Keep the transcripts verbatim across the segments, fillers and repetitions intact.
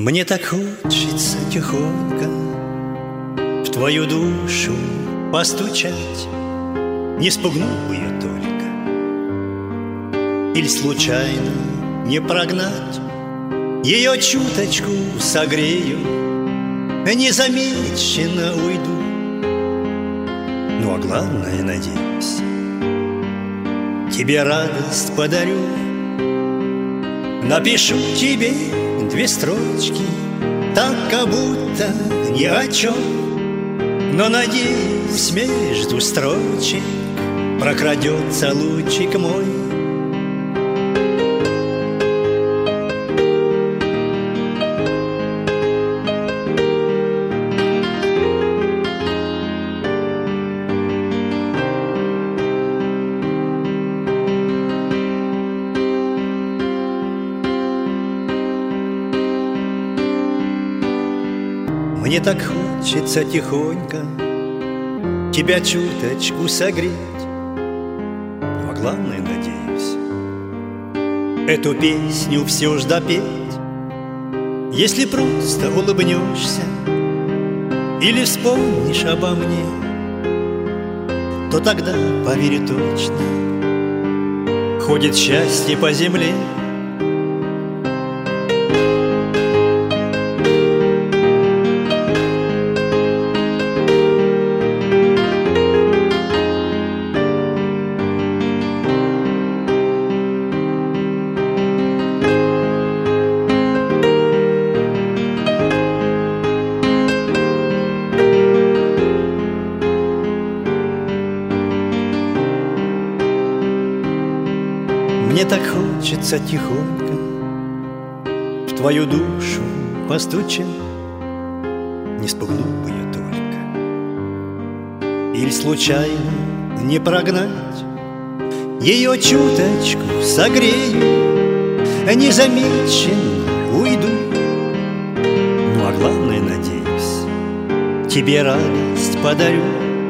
Мне так хочется тихонько в твою душу постучать, не спугнуть бы ее только, или случайно не прогнать. Ее чуточку согрею, незамеченно уйду. Ну а главное, надеюсь, тебе радость подарю. Напишу тебе две строчки, так, как будто ни о чем, но, надеюсь, между строчек прокрадется лучик мой. Мне так хочется тихонько тебя чуточку согреть, но главное, надеюсь, эту песню все ж допеть. Если просто улыбнешься или вспомнишь обо мне, то тогда, поверь точно, ходит счастье по земле. Мне так хочется тихонько в твою душу постучать, не спугнуть бы ее только, или случайно не прогнать. Ее чуточку согрею, незамеченно уйду. Ну а главное, надеюсь, тебе радость подарю.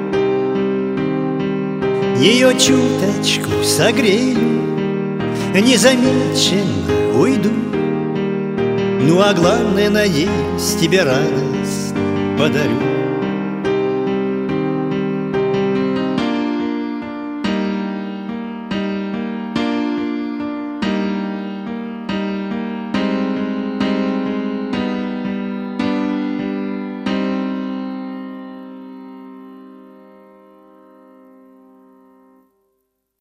Ее чуточку согрею, незамеченно уйду. Ну а главное, надеюсь, тебе радость подарю.